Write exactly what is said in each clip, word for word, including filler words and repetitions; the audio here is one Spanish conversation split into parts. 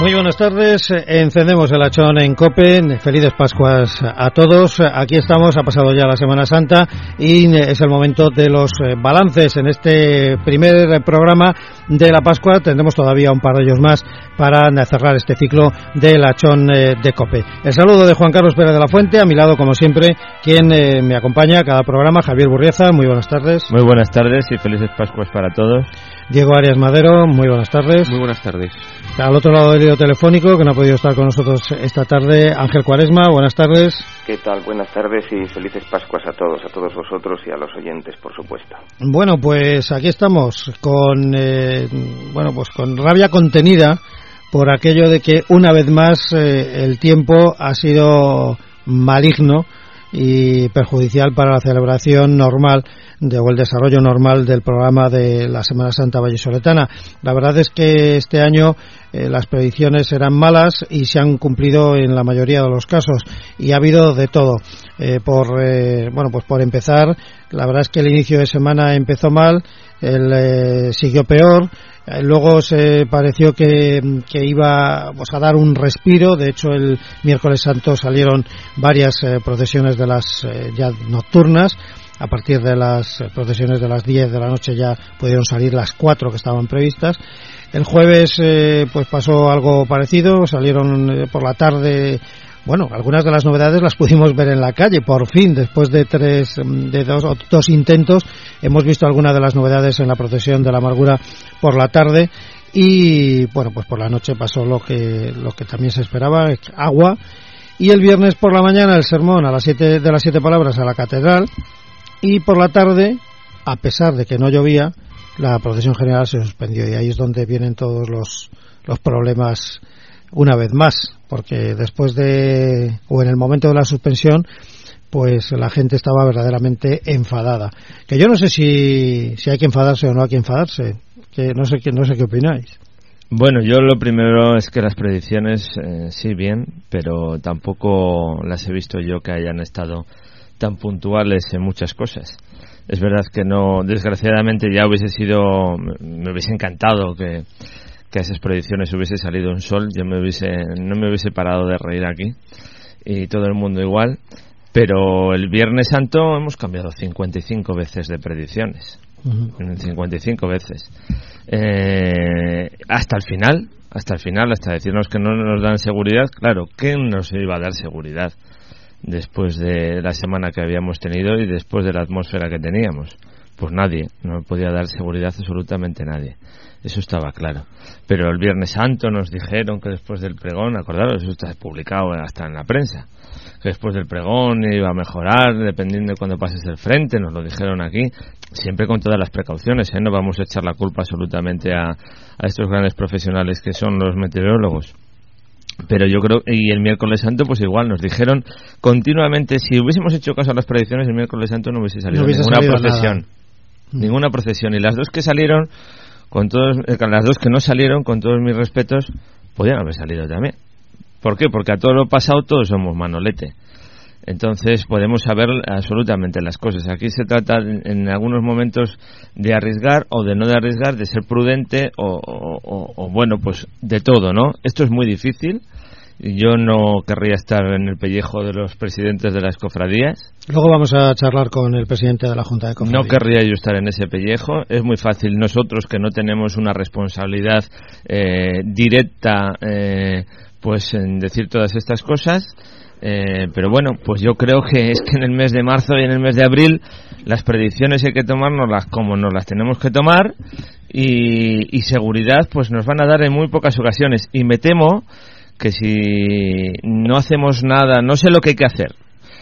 Muy buenas tardes, encendemos el hachón en COPE, felices Pascuas a todos. Aquí estamos, ha pasado ya la Semana Santa y es el momento de los balances. En este primer programa de la Pascua tendremos todavía un par de ellos más para cerrar este ciclo del hachón de COPE. El saludo de Juan Carlos Pérez de la Fuente, a mi lado como siempre, quien me acompaña a cada programa, Javier Burrieza. Muy buenas tardes. Muy buenas tardes y felices Pascuas para todos. Diego Arias Madero, muy buenas tardes. Muy buenas tardes. Al otro lado del hilo telefónico, que no ha podido estar con nosotros esta tarde, Ángel Cuaresma, buenas tardes. ¿Qué tal? Buenas tardes y felices Pascuas a todos, a todos vosotros y a los oyentes, por supuesto. Bueno, pues aquí estamos con, eh, bueno, pues con rabia contenida por aquello de que una vez más eh, el tiempo ha sido maligno y perjudicial para la celebración normal de, o el desarrollo normal del programa de la Semana Santa vallisoletana. La verdad es que este año eh, las predicciones eran malas y se han cumplido en la mayoría de los casos, y ha habido de todo. Eh, por eh, bueno, pues por empezar, la verdad es que el inicio de semana empezó mal, el eh, siguió peor. Luego se pareció que, que iba pues, a dar un respiro. De hecho, el miércoles santo salieron varias eh, procesiones de las eh, ya nocturnas. A partir de las eh, procesiones de las diez de la noche ya pudieron salir las cuatro que estaban previstas. El jueves eh, pues pasó algo parecido. Salieron eh, por la tarde. Bueno, algunas de las novedades las pudimos ver en la calle, por fin, después de tres, de dos, dos intentos, hemos visto algunas de las novedades en la procesión de la amargura por la tarde, y bueno, pues por la noche pasó lo que, lo que también se esperaba, agua, y el viernes por la mañana el sermón a las siete de las siete palabras a la catedral, y por la tarde, a pesar de que no llovía, la procesión general se suspendió, y ahí es donde vienen todos los, los problemas una vez más, porque después de, o en el momento de la suspensión, pues la gente estaba verdaderamente enfadada. Que yo no sé si, si hay que enfadarse o no hay que enfadarse, que no sé, que no sé qué opináis. Bueno, yo lo primero es que las predicciones, eh, sí, bien, pero tampoco las he visto yo que hayan estado tan puntuales en muchas cosas. Es verdad que no, desgraciadamente ya hubiese sido, me hubiese encantado que que a esas predicciones hubiese salido un sol, yo me hubiese, no me hubiese parado de reír aquí, y todo el mundo igual, pero el Viernes Santo hemos cambiado cincuenta y cinco veces de predicciones, uh-huh. cincuenta y cinco veces, eh, hasta el final, hasta el final, hasta decirnos que no nos dan seguridad. Claro, ¿quién nos iba a dar seguridad después de la semana que habíamos tenido y después de la atmósfera que teníamos? Pues nadie, no podía dar seguridad absolutamente nadie. Eso estaba claro. Pero el Viernes Santo nos dijeron que después del pregón, acordaros, eso está publicado hasta en la prensa, que después del pregón iba a mejorar dependiendo de cuando pases el frente, nos lo dijeron aquí, siempre con todas las precauciones, ¿eh? No vamos a echar la culpa absolutamente a, a estos grandes profesionales que son los meteorólogos. Pero yo creo, y el miércoles santo pues igual nos dijeron continuamente, si hubiésemos hecho caso a las predicciones, el miércoles santo no hubiese salido no hubiese ninguna salido procesión nada. Ninguna procesión, y las dos que salieron con todos, eh, las dos que no salieron, con todos mis respetos, podían haber salido también. ¿Por qué? Porque a todo lo pasado todos somos manolete. Entonces podemos saber absolutamente las cosas. Aquí se trata en algunos momentos de arriesgar o de no de arriesgar, de ser prudente o, o, o, o bueno, pues de todo, ¿no? Esto es muy difícil. Yo no querría estar en el pellejo de los presidentes de las cofradías. Luego vamos a charlar con el presidente de la Junta de Cofradías. No querría yo estar en ese pellejo. Es muy fácil nosotros que no tenemos una responsabilidad eh, directa, eh, pues en decir todas estas cosas. Eh, pero bueno, pues yo creo que es que en el mes de marzo y en el mes de abril las predicciones hay que tomárnoslas como nos las tenemos que tomar, y, y seguridad pues nos van a dar en muy pocas ocasiones, y me temo que si no hacemos nada, no sé lo que hay que hacer,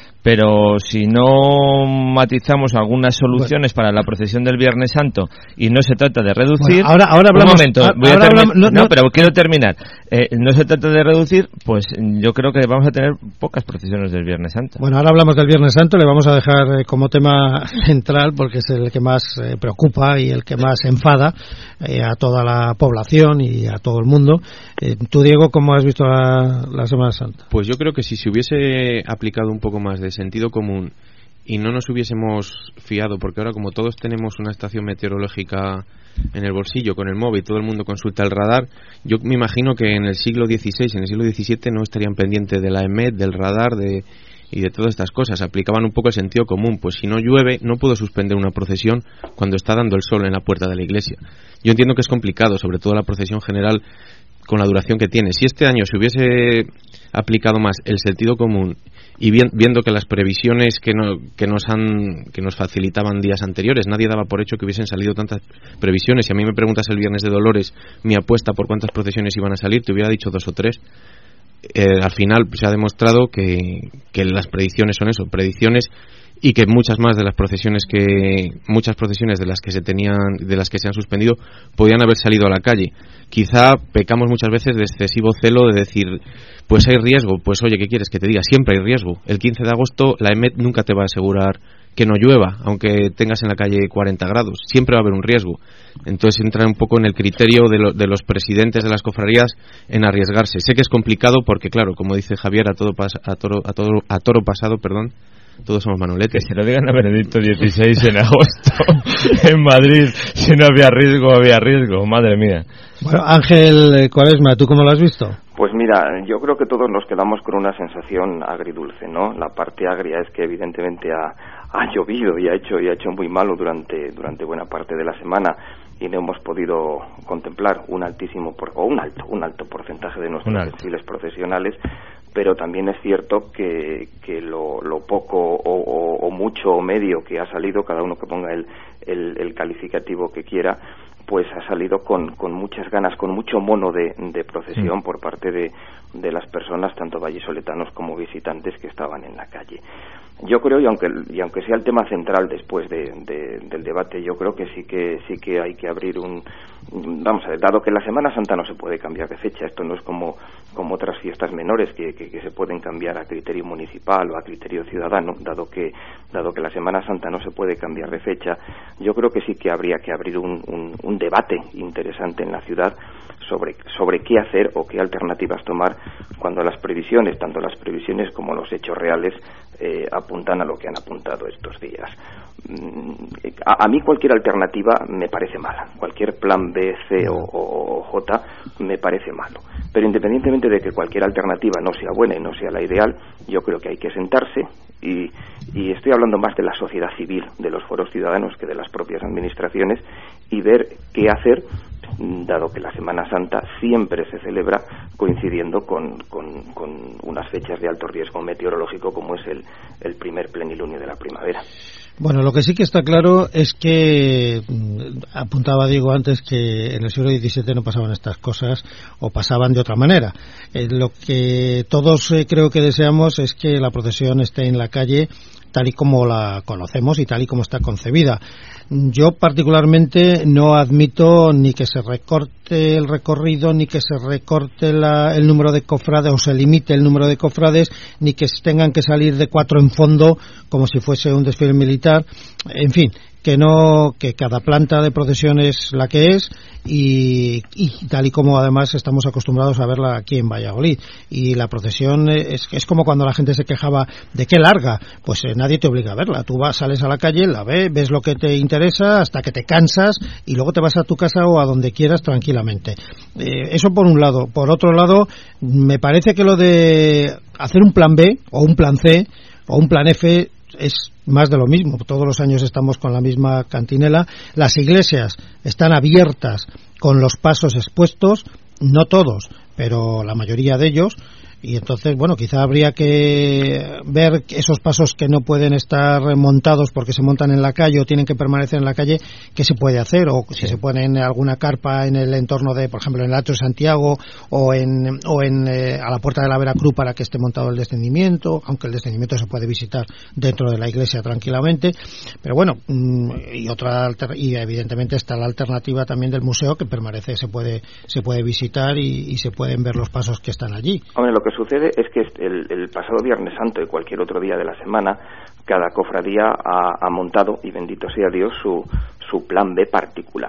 pero si no matizamos algunas soluciones bueno. para la procesión del Viernes Santo, y no se trata de reducir... Bueno, ahora, ahora hablamos... Un momento, voy ahora a termi- hablamos, no, no, no, pero quiero terminar. Eh, no se trata de reducir, pues yo creo que vamos a tener pocas procesiones del Viernes Santo. Bueno, ahora hablamos del Viernes Santo, le vamos a dejar eh, como tema central, porque es el que más eh, preocupa y el que más enfada eh, a toda la población y a todo el mundo. Eh, tú, Diego, ¿cómo has visto la, la Semana Santa? Pues yo creo que si se hubiese aplicado un poco más de sentido común y no nos hubiésemos fiado, porque ahora como todos tenemos una estación meteorológica en el bolsillo con el móvil, todo el mundo consulta el radar, yo me imagino que en el siglo dieciséis, en el siglo diecisiete no estarían pendientes de la E M E T, del radar de, y de todas estas cosas, aplicaban un poco el sentido común, pues si no llueve no puedo suspender una procesión cuando está dando el sol en la puerta de la iglesia. Yo entiendo que es complicado, sobre todo la procesión general con la duración que tiene. Si este año se hubiese aplicado más el sentido común y bien, viendo que las previsiones que, no, que nos han que nos facilitaban días anteriores, nadie daba por hecho que hubiesen salido tantas previsiones. Si a mí me preguntas el viernes de Dolores mi apuesta por cuántas procesiones iban a salir, te hubiera dicho dos o tres. Eh, al final se ha demostrado que, que las predicciones son eso, predicciones, y que muchas más de las procesiones que muchas procesiones de las que se tenían de las que se han suspendido podían haber salido a la calle. Quizá pecamos muchas veces de excesivo celo de decir, pues hay riesgo, pues oye, ¿qué quieres que te diga? Siempre hay riesgo. El quince de agosto la E M E T nunca te va a asegurar que no llueva, aunque tengas en la calle cuarenta grados, siempre va a haber un riesgo. Entonces entra un poco en el criterio de, lo, de los presidentes de las cofradías en arriesgarse. Sé que es complicado porque, claro, como dice Javier, a todo pas, a toro, a toro, a toro pasado, perdón, todos somos manoletes. Que se lo digan a Benedicto dieciséis en agosto en Madrid, si no había riesgo, había riesgo, madre mía. Bueno, Ángel Cuaresma, ¿tú cómo lo has visto? Pues mira, yo creo que todos nos quedamos con una sensación agridulce, ¿no? La parte agria es que evidentemente ha, ha llovido y ha hecho y ha hecho muy malo durante durante buena parte de la semana y no hemos podido contemplar un altísimo por, o un alto un alto porcentaje de nuestros desfiles procesionales, pero también es cierto que que lo, lo poco o, o, o mucho o medio que ha salido, cada uno que ponga el el, el calificativo que quiera, pues ha salido con, con muchas ganas, con mucho mono de, de procesión por parte de, de las personas, tanto vallisoletanos como visitantes que estaban en la calle. Yo creo, y aunque y aunque sea el tema central después de, de, del debate, yo creo que sí que sí que hay que abrir un, vamos a ver, dado que la Semana Santa no se puede cambiar de fecha, esto no es como como otras fiestas menores que, que, que se pueden cambiar a criterio municipal o a criterio ciudadano, dado que dado que la Semana Santa no se puede cambiar de fecha, yo creo que sí que habría que abrir un, un, un debate interesante en la ciudad sobre sobre qué hacer o qué alternativas tomar cuando las previsiones, tanto las previsiones como los hechos reales, eh, apuntan a lo que han apuntado estos días. A, a mí cualquier alternativa me parece mala, cualquier plan B, C o, o, o J me parece malo, pero independientemente de que cualquier alternativa no sea buena y no sea la ideal, yo creo que hay que sentarse y, y estoy hablando más de la sociedad civil, de los foros ciudadanos que de las propias administraciones, y ver qué hacer, dado que la Semana Santa siempre se celebra coincidiendo con, con, con unas fechas de alto riesgo meteorológico como es el, el primer plenilunio de la primavera. Bueno, lo que sí que está claro es que, apuntaba Diego antes, que en el siglo diecisiete no pasaban estas cosas o pasaban de otra manera. Eh, lo que todos eh, creo que deseamos es que la procesión esté en la calle tal y como la conocemos y tal y como está concebida. Yo particularmente no admito ni que se recorte el recorrido, ni que se recorte la, el número de cofrades o se limite el número de cofrades, ni que tengan que salir de cuatro en fondo como si fuese un desfile militar. En fin, que no, que cada planta de procesión es la que es y, y tal y como además estamos acostumbrados a verla aquí en Valladolid. Y la procesión es, es como cuando la gente se quejaba de qué larga, pues eh, nadie te obliga a verla. Tú vas, sales a la calle, la ves, ves lo que te interesa hasta que te cansas y luego te vas a tu casa o a donde quieras tranquilamente. Eh, eso por un lado. Por otro lado, me parece que lo de hacer un plan B o un plan C o un plan F es más de lo mismo. Todos los años estamos con la misma cantinela. Las iglesias están abiertas con los pasos expuestos, no todos, pero la mayoría de ellos, y entonces, bueno, quizá habría que ver esos pasos que no pueden estar montados porque se montan en la calle o tienen que permanecer en la calle, qué se puede hacer, o si se ponen alguna carpa en el entorno de, por ejemplo, en el Atrio de Santiago o en o en eh, a la puerta de la Veracruz para que esté montado el descendimiento, aunque el descendimiento se puede visitar dentro de la iglesia tranquilamente. Pero bueno, y otra y evidentemente está la alternativa también del museo, que permanece, se puede se puede visitar y, y se pueden ver los pasos que están allí. Hombre, lo que sucede es que el, el pasado Viernes Santo y cualquier otro día de la semana, cada cofradía ha, ha montado, y bendito sea Dios, su, su plan B particular. Es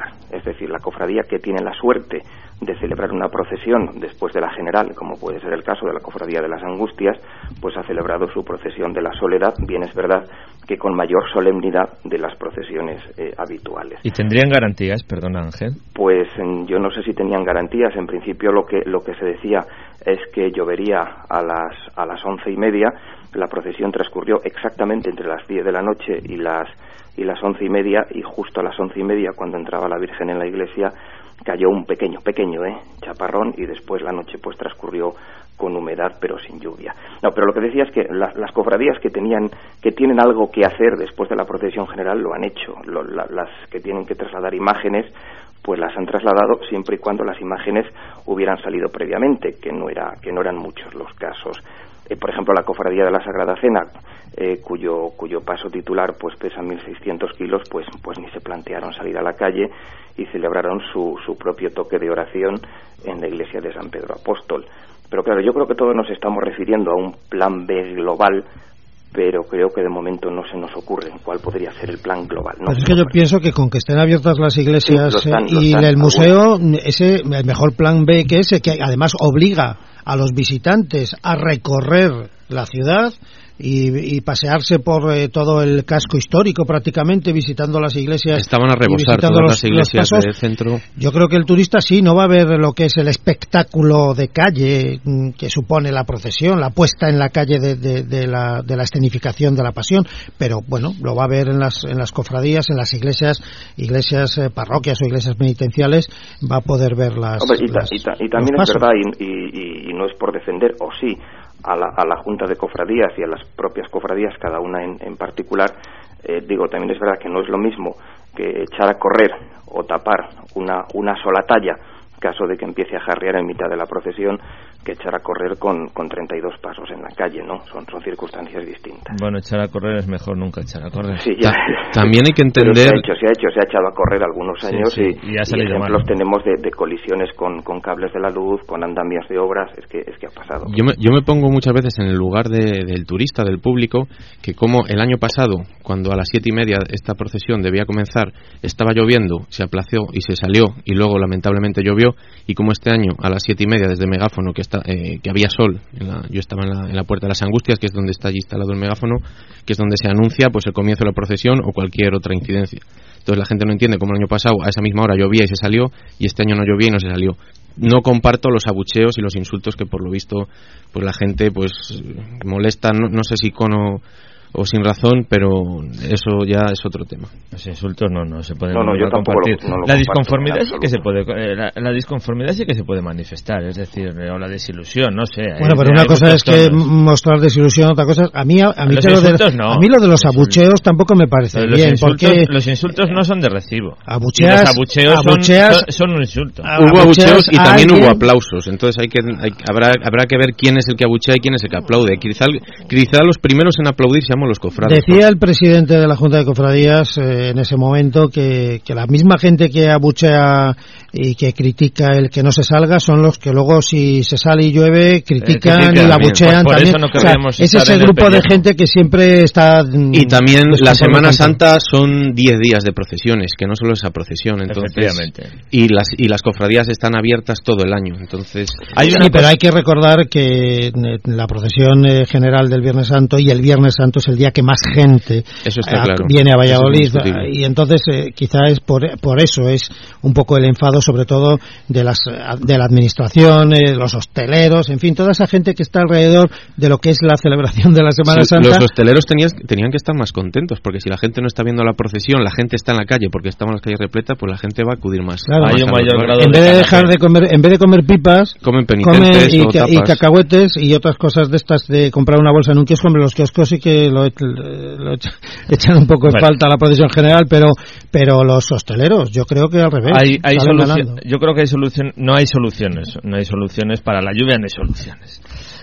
decir, la cofradía que tiene la suerte de celebrar una procesión después de la general, como puede ser el caso de la Cofradía de las Angustias, pues ha celebrado su procesión de la Soledad, bien es verdad que con mayor solemnidad de las procesiones eh, habituales. ¿Y tendrían garantías, perdona Ángel? Pues en, yo no sé si tenían garantías. En principio lo que lo que se decía es que llovería a las a las once y media. La procesión transcurrió exactamente entre las diez de la noche y las y las once y media, y justo a las once y media, cuando entraba la Virgen en la iglesia, cayó un pequeño, pequeño, eh, chaparrón, y después la noche pues transcurrió con humedad pero sin lluvia. No, pero lo que decía es que la, las cofradías que tenían, que tienen algo que hacer después de la procesión general lo han hecho. Lo, la, las que tienen que trasladar imágenes, pues las han trasladado siempre y cuando las imágenes hubieran salido previamente, que no era, que no eran muchos los casos. Eh, por ejemplo, la Cofradía de la Sagrada Cena, eh, cuyo cuyo paso titular pues pesa mil seiscientos kilos, pues pues ni se plantearon salir a la calle y celebraron su su propio toque de oración en la iglesia de San Pedro Apóstol. Pero claro, yo creo que todos nos estamos refiriendo a un plan B global, pero creo que de momento no se nos ocurre cuál podría ser el plan global, ¿no? Pues es que yo pienso que con que estén abiertas las iglesias, sí, están, y están, el museo, ese el mejor plan B que ese, que además obliga a los visitantes a recorrer la ciudad y, y pasearse por eh, todo el casco histórico prácticamente, visitando las iglesias. Estaban a rebosar todas los, las iglesias del centro. Yo creo que el turista sí no va a ver lo que es el espectáculo de calle que supone la procesión, la puesta en la calle de, de, de, la, de la escenificación de la pasión, pero bueno, lo va a ver en las, en las cofradías, en las iglesias, iglesias eh, parroquias o iglesias penitenciales, va a poder ver las. Hombre, y, las, ta, y, ta, y también es verdad, y, y, y no es por defender, o sí, a la, a la Junta de Cofradías y a las propias cofradías, cada una en, en particular, eh, digo, también es verdad que no es lo mismo que echar a correr o tapar una, una sola talla, caso de que empiece a jarrear en mitad de la procesión, que echar a correr con, con treinta y dos pasos en la calle, ¿no? Son, son circunstancias distintas. Bueno, echar a correr es mejor nunca echar a correr. Sí, ya. También hay que entender... Se ha, hecho, se ha hecho, se ha echado a correr algunos años, sí, sí, y, y, ha salido y ejemplos mal. tenemos de, de colisiones con, con cables de la luz, con andamios de obras, es que es que ha pasado. Yo me, yo me pongo muchas veces en el lugar de, del turista, del público, que como el año pasado, cuando a las siete y media esta procesión debía comenzar, estaba lloviendo, se aplazó y se salió, y luego lamentablemente llovió, y como este año a las siete y media desde megáfono, que, está, eh, que había sol, en la, yo estaba en la, en la Puerta de las Angustias, que es donde está allí instalado el megáfono, que es donde se anuncia pues el comienzo de la procesión o cualquier otra incidencia. Entonces la gente no entiende cómo el año pasado a esa misma hora llovía y se salió, y este año no llovía y no se salió. No comparto los abucheos y los insultos que por lo visto pues la gente pues molesta, no, no sé si con o, o sin razón, pero eso ya es otro tema. Los insultos no, no se pueden no, no, yo compartir. Lo, no lo la disconformidad sí que se puede, eh, la, la disconformidad sí que se puede manifestar, es decir, o la desilusión, no sé. Bueno, hay, pero una cosa es que tonos. mostrar desilusión, otra cosa, a mí a, a mí, lo de, no. a mí lo de los abucheos tampoco me parece los bien, insultos, porque los insultos no son de recibo. Abucheas, los abucheos, abucheas, son, son un insulto. Hubo abucheos y también alguien, hubo aplausos, entonces hay que hay, habrá habrá que ver quién es el que abuchea y quién es el que aplaude. Quizá, quizá los primeros en aplaudir seamos los cofrades. Decía el presidente de la Junta de Cofradías eh, en ese momento que, que la misma gente que abuchea y que critica el que no se salga son los que luego si se sale y llueve critican eh, y abuchean por, por también. No, o sea, es ese grupo de gente que siempre está. Y también la Semana Santa son diez días de procesiones, que no solo esa procesión, entonces y las y las cofradías están abiertas todo el año, entonces hay una sí, pero hay que recordar que la procesión eh, general del Viernes Santo y el Viernes Santo es el día que más gente eso está a, claro. viene a Valladolid, y entonces eh, quizá es por, por eso es un poco el enfado sobre todo de las de la administración, eh, los hosteleros, en fin, toda esa gente que está alrededor de lo que es la celebración de la Semana sí, Santa. Los hosteleros tenían, tenían que estar más contentos, porque si la gente no está viendo la procesión, la gente está en la calle porque estamos en las calles repletas, pues la gente va a acudir más. Claro, hay un mayor grado en vez de de dejar de comer, en vez de comer pipas, comen penitentes comen y, o ca- y cacahuetes y otras cosas de estas de comprar una bolsa en un kiosco. Hombre, los kioscos sí que lo, lo echan un poco en bueno. falta a la procesión general, pero pero los hosteleros, yo creo que al revés. Hay, hay solución, yo creo que hay solución, no hay soluciones, no hay soluciones para la lluvia, no hay soluciones.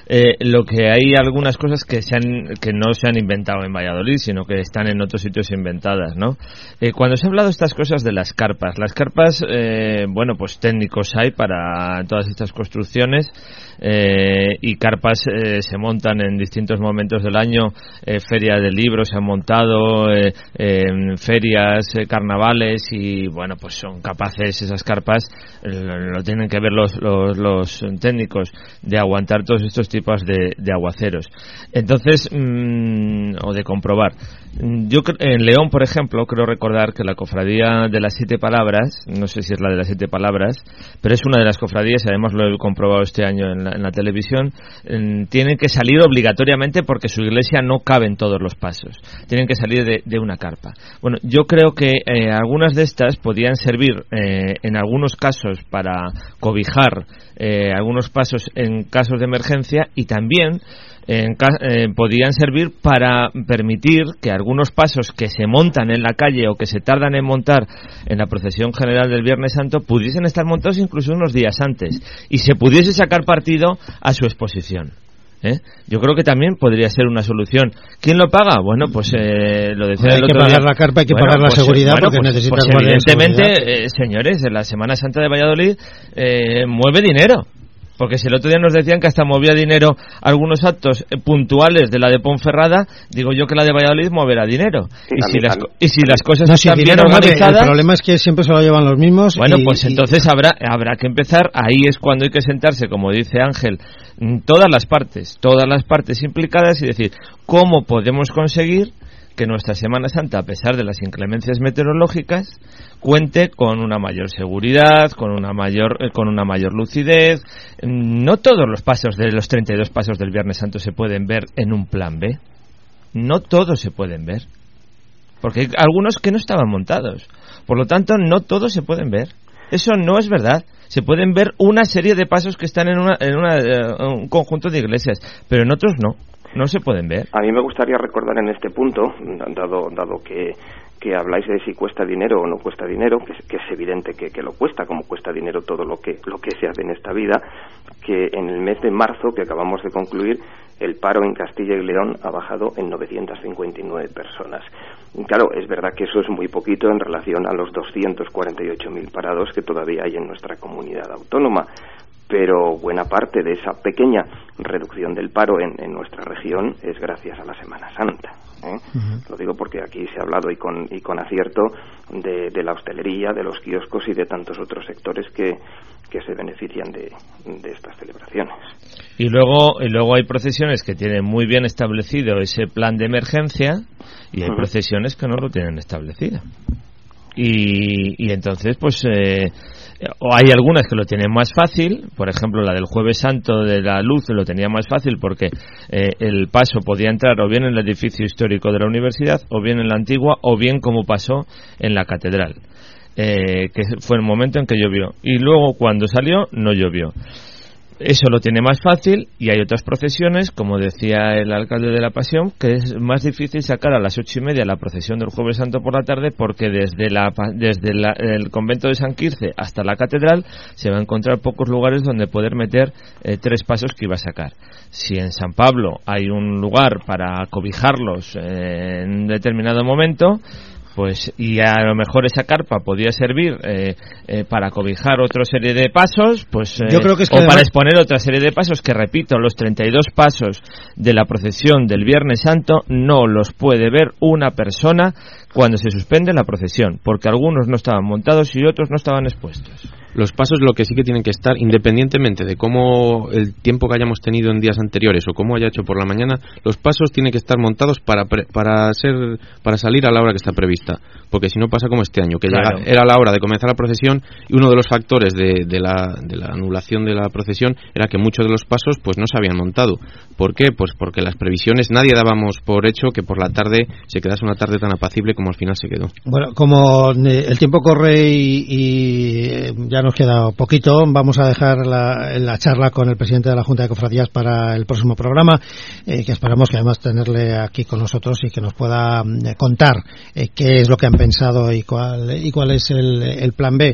eh, lo que hay algunas cosas que se han, que no se han inventado en Valladolid, sino que están en otros sitios inventadas, ¿no? Eh, cuando se ha hablado de estas cosas de las carpas, las carpas, eh, bueno, pues técnicos hay para todas estas construcciones, eh, y carpas eh, se montan en distintos momentos del año, eh, feria de libros se han montado, eh, eh, ferias, eh, carnavales, y bueno, pues son capaces esas carpas, eh, lo tienen que ver los, los, los técnicos, de aguantar todos estos tipos de, de aguaceros. Entonces, mmm, o de comprobar. Yo en León, por ejemplo, creo recordar que la cofradía de las siete palabras, no sé si es la de las siete palabras, pero es una de las cofradías, y además lo he comprobado este año en la, en la televisión, en, tienen que salir obligatoriamente porque su iglesia no cabe en todos los pasos. Tienen que salir de, de una carpa. Bueno, yo creo que eh, algunas de estas podían servir eh, en algunos casos para cobijar eh, algunos pasos en casos de emergencia, y también En, eh, podían servir para permitir que algunos pasos que se montan en la calle o que se tardan en montar en la procesión general del Viernes Santo pudiesen estar montados incluso unos días antes y se pudiese sacar partido a su exposición. ¿Eh? Yo creo que también podría ser una solución. ¿Quién lo paga? Bueno, pues eh, lo decía el otro día. Hay que pagar día. la carpa, hay que bueno, pagar la pues, seguridad bueno, porque pues, necesitas pues guardia de evidentemente, seguridad. eh, señores, en la Semana Santa de Valladolid eh, mueve dinero. Porque si el otro día nos decían que hasta movía dinero algunos actos eh, puntuales de la de Ponferrada, digo yo que la de Valladolid moverá dinero. Sí, y, si las, y si las cosas no, están si bien dinero organizadas... El problema es que siempre se lo llevan los mismos. Bueno, y, pues y... entonces habrá habrá que empezar. Ahí es cuando hay que sentarse, como dice Ángel, todas las partes, todas las partes implicadas y decir, ¿cómo podemos conseguir que nuestra Semana Santa, a pesar de las inclemencias meteorológicas, cuente con una mayor seguridad, con una mayor eh, con una mayor lucidez? No todos los pasos de los treinta y dos pasos del Viernes Santo se pueden ver en un plan B. No todos se pueden ver. Porque hay algunos que no estaban montados. Por lo tanto, no todos se pueden ver. Eso no es verdad. Se pueden ver una serie de pasos que están en, una, en una, uh, un conjunto de iglesias, pero en otros no. No se pueden ver. A mí me gustaría recordar en este punto, dado dado que, que habláis de si cuesta dinero o no cuesta dinero, que, que es evidente que, que lo cuesta, como cuesta dinero todo lo que lo que se hace en esta vida, que en el mes de marzo, que acabamos de concluir, el paro en Castilla y León ha bajado en novecientas cincuenta y nueve personas. Claro, es verdad que eso es muy poquito en relación a los doscientos cuarenta y ocho mil parados que todavía hay en nuestra comunidad autónoma, pero buena parte de esa pequeña reducción del paro en, en nuestra región es gracias a la Semana Santa. ¿eh? Uh-huh. Lo digo porque aquí se ha hablado y con, y con acierto de, de la hostelería, de los kioscos y de tantos otros sectores que, que se benefician de, de estas celebraciones. Y luego, y luego hay procesiones que tienen muy bien establecido ese plan de emergencia y hay uh-huh. procesiones que no lo tienen establecido. Y, y entonces, pues... Eh, o hay algunas que lo tienen más fácil, por ejemplo la del Jueves Santo de la Luz lo tenía más fácil porque eh, el paso podía entrar o bien en el edificio histórico de la universidad o bien en la antigua o bien como pasó en la catedral, eh, que fue el momento en que llovió y luego cuando salió no llovió. Eso lo tiene más fácil y hay otras procesiones, como decía el alcalde de la Pasión, que es más difícil sacar a las ocho y media la procesión del Jueves Santo por la tarde porque desde la desde la, el convento de San Quirce hasta la catedral se va a encontrar pocos lugares donde poder meter eh, tres pasos que iba a sacar. Si en San Pablo hay un lugar para cobijarlos eh, en un determinado momento, pues y a lo mejor esa carpa podía servir eh, eh, para cobijar otra serie de pasos, pues eh, Yo creo que es que o además... para exponer otra serie de pasos que, repito, los treinta y dos pasos de la procesión del Viernes Santo no los puede ver una persona cuando se suspende la procesión, porque algunos no estaban montados y otros no estaban expuestos. Los pasos lo que sí que tienen que estar, independientemente de cómo el tiempo que hayamos tenido en días anteriores o cómo haya hecho por la mañana, los pasos tienen que estar montados para pre, para ser para salir a la hora que está prevista, porque si no pasa como este año, que claro. llega, era la hora de comenzar la procesión y uno de los factores de, de, la, de la anulación de la procesión era que muchos de los pasos pues no se habían montado. ¿Por qué? Pues porque las previsiones, nadie dábamos por hecho que por la tarde se quedase una tarde tan apacible como al final se quedó. Bueno, como el tiempo corre y, y ya nos queda poquito, vamos a dejar la, la charla con el presidente de la Junta de Cofradías para el próximo programa, eh, que esperamos que además tenerle aquí con nosotros y que nos pueda eh, contar eh, qué es lo que han pensado y cuál y cuál es el, el plan B.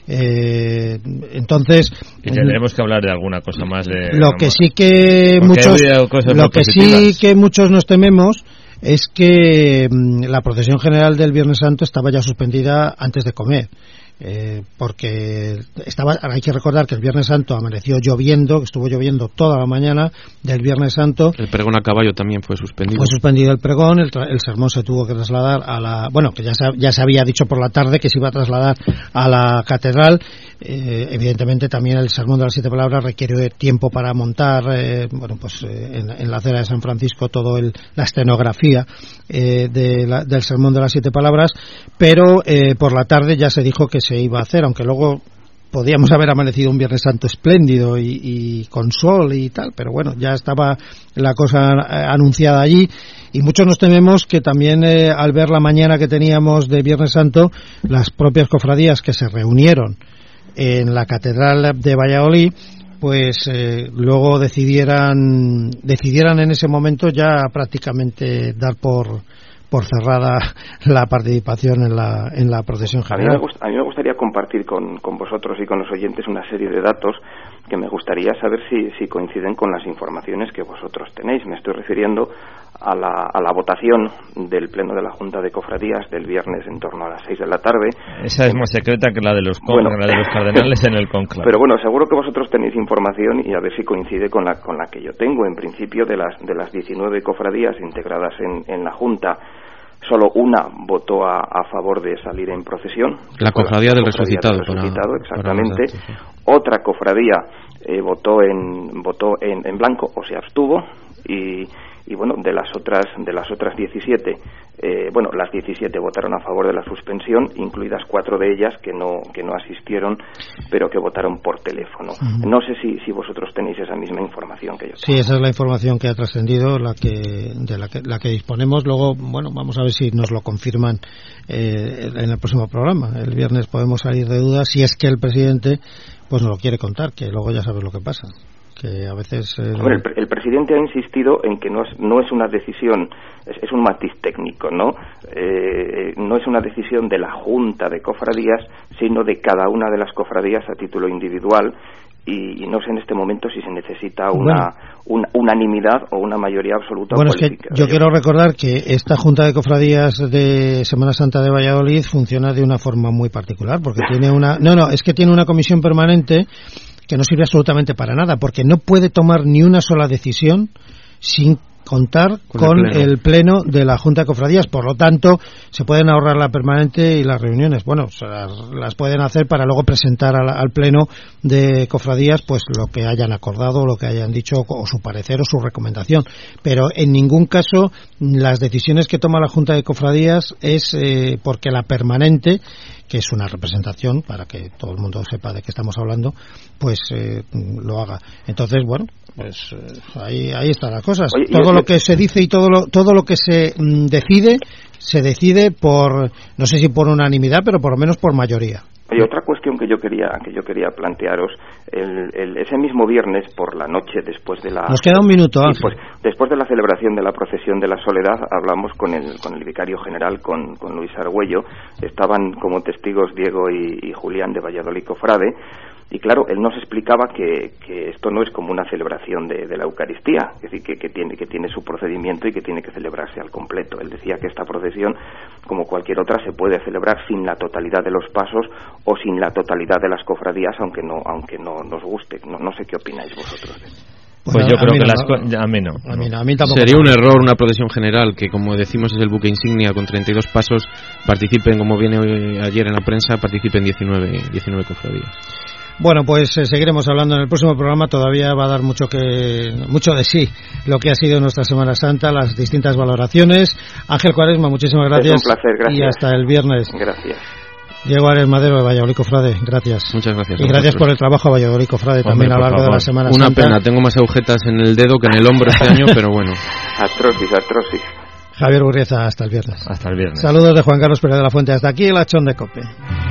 Eh, entonces y tendremos que hablar de alguna cosa más de lo que sí que muchos lo que sí que muchos nos tememos es que mmm, la procesión general del Viernes Santo estaba ya suspendida antes de comer. Eh, porque estaba, hay que recordar que el Viernes Santo amaneció lloviendo, que estuvo lloviendo toda la mañana del Viernes Santo. El pregón a caballo también fue suspendido. Fue suspendido el pregón, el, el sermón se tuvo que trasladar a la, bueno, que ya se, ya se había dicho por la tarde que se iba a trasladar a la catedral. Eh, evidentemente también el sermón de las siete palabras requiere tiempo para montar, eh, bueno, pues eh, en, en la acera de San Francisco todo el, la escenografía eh, de la, del sermón de las siete palabras, pero eh, por la tarde ya se dijo que se iba a hacer, aunque luego podíamos haber amanecido un Viernes Santo espléndido y, y con sol y tal, pero bueno, ya estaba la cosa anunciada allí y muchos nos tememos que también eh, al ver la mañana que teníamos de Viernes Santo, las propias cofradías que se reunieron en la Catedral de Valladolid, pues eh, luego decidieran decidieran en ese momento ya prácticamente dar por por cerrada la participación en la en la procesión general. A mí me, gust- a mí me gustaría compartir con, con vosotros y con los oyentes una serie de datos que me gustaría saber si, si coinciden con las informaciones que vosotros tenéis. Me estoy refiriendo a la, a la votación del Pleno de la Junta de Cofradías del viernes en torno a las seis de la tarde. Esa es más secreta que la de los, con- bueno, la de los cardenales en el conclave. Pero bueno, seguro que vosotros tenéis información y a ver si coincide con la con la que yo tengo. En principio, de las de las diecinueve cofradías integradas en, en la Junta, solo una votó a, a favor de salir en procesión. La cofradía del resucitado. Del resucitado, para, exactamente. Para datos, sí. Otra cofradía eh, votó en votó en, en blanco o se abstuvo y y bueno, de las otras de las otras diecisiete, eh, bueno, las diecisiete votaron a favor de la suspensión, incluidas cuatro de ellas que no que no asistieron, pero que votaron por teléfono. Uh-huh. No sé si si vosotros tenéis esa misma información que yo tengo. Sí, esa es la información que ha trascendido, la que de la que la que disponemos. Luego, bueno, vamos a ver si nos lo confirman eh, en el próximo programa. El viernes podemos salir de dudas si es que el presidente pues nos lo quiere contar, que luego ya sabes lo que pasa. Que a veces eh... Hombre, el, el presidente ha insistido en que no es no es una decisión, es, es un matiz técnico, no eh, no es una decisión de la Junta de Cofradías, sino de cada una de las cofradías a título individual. Y, y no sé en este momento si se necesita una, bueno, una unanimidad o una mayoría absoluta. Bueno, es que yo quiero recordar que esta Junta de Cofradías de Semana Santa de Valladolid funciona de una forma muy particular, porque tiene una no no es que tiene una comisión permanente que no sirve absolutamente para nada, porque no puede tomar ni una sola decisión sin contar con, con el, pleno. el pleno de la Junta de Cofradías. Por lo tanto, se pueden ahorrar la permanente y las reuniones. Bueno, se las, las pueden hacer para luego presentar al, al pleno de Cofradías pues lo que hayan acordado, lo que hayan dicho, o su parecer o su recomendación. Pero en ningún caso las decisiones que toma la Junta de Cofradías es eh, porque la permanente, que es una representación, para que todo el mundo sepa de qué estamos hablando, pues eh, lo haga. Entonces, bueno, pues eh, ahí ahí están las cosas. Oye, todo lo que se dice y todo lo todo lo que se mm, decide se decide por, no sé si por unanimidad, pero por lo menos por mayoría. Oye, otra cuestión que yo quería que yo quería plantearos, el, el, ese mismo viernes por la noche, después de la... Nos queda un minuto, sí, pues, después de la celebración de la procesión de la Soledad, hablamos con el con el vicario general, con, con Luis Argüello. Estaban como testigos Diego y, y Julián de Valladolid Cofrade. Y claro, él nos explicaba que, que esto no es como una celebración de, de la Eucaristía, es decir, que, que, tiene, que tiene su procedimiento y que tiene que celebrarse al completo. Él decía que esta procesión, como cualquier otra, se puede celebrar sin la totalidad de los pasos o sin la totalidad de las cofradías, aunque no aunque no nos guste. No, no sé qué opináis vosotros. Pues bueno, yo creo que las co- a mí no. A mí no, a mí tampoco. Sería un error una procesión general que, como decimos, es el buque insignia con treinta y dos pasos, participen, como viene hoy, ayer en la prensa, participen diecinueve, diecinueve cofradías. Bueno, pues eh, seguiremos hablando en el próximo programa. Todavía va a dar mucho que mucho de sí lo que ha sido nuestra Semana Santa, las distintas valoraciones. Ángel Cuaresma, muchísimas gracias. Es un placer, gracias. Y hasta el viernes. Gracias. Diego Ares Madero de Valladolid Cofrade, gracias. Muchas gracias. Y gracias por el trabajo a Valladolid Cofrade. Hombre, también a lo largo favor. de la Semana Una Santa. Una pena, tengo más agujetas en el dedo que en el hombro este año, pero bueno. Artrosis, artrosis. Javier Urrieza, hasta el viernes. Hasta el viernes. Saludos de Juan Carlos Pérez de la Fuente. Hasta aquí el Achón de Cope.